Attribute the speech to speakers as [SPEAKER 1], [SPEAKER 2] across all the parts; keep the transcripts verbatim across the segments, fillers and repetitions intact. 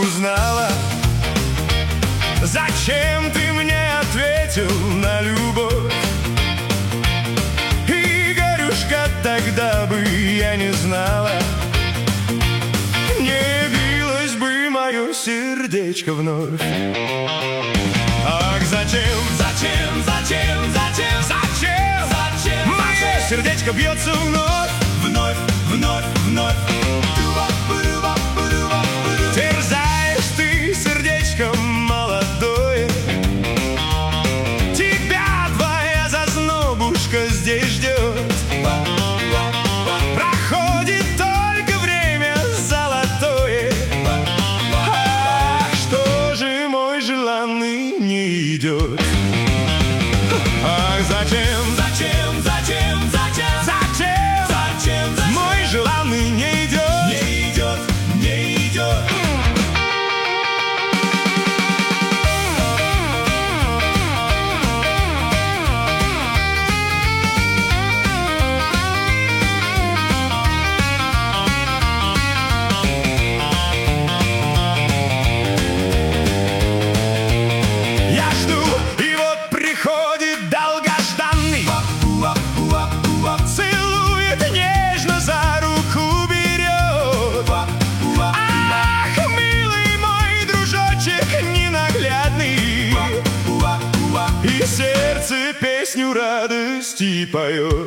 [SPEAKER 1] узнала? Зачем ты мне ответил на любовь? Игорюшка, тогда бы я не знала, не билось бы мое сердечко вновь. Ах, зачем, зачем, зачем, зачем, зачем, зачем мое сердечко бьется вновь, вновь, вновь, вновь. Терзаешь ты сердечко молодое, тебя твоя зазнобушка здесь ждет. Проходит только время золотое, ах, что же мой желанный не идет? Ах, зачем, зачем, зачем, зачем, зачем, зачем, зачем мой желанный не идет, не идет, не идет. Я жду, и вот приходит долгожданный, целует нежно, за руку берет. Ах, милый мой дружочек ненаглядный, и сердце песню радости поет.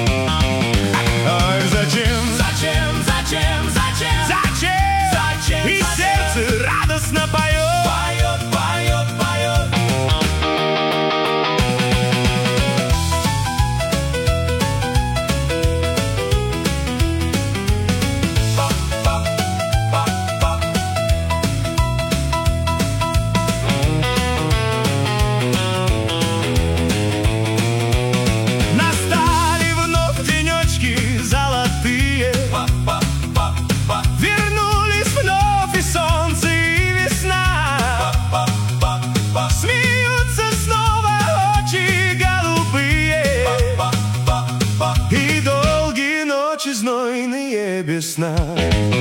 [SPEAKER 1] Ах, зачем, зачем, зачем, зачем, зачем, зачем, и сердце радостно поет, поет, поет, поет. Настали вновь денечки золотые, вернулись вновь и солнце, и весна. Смеются снова очи голубые, и долгие ночи знойные без сна.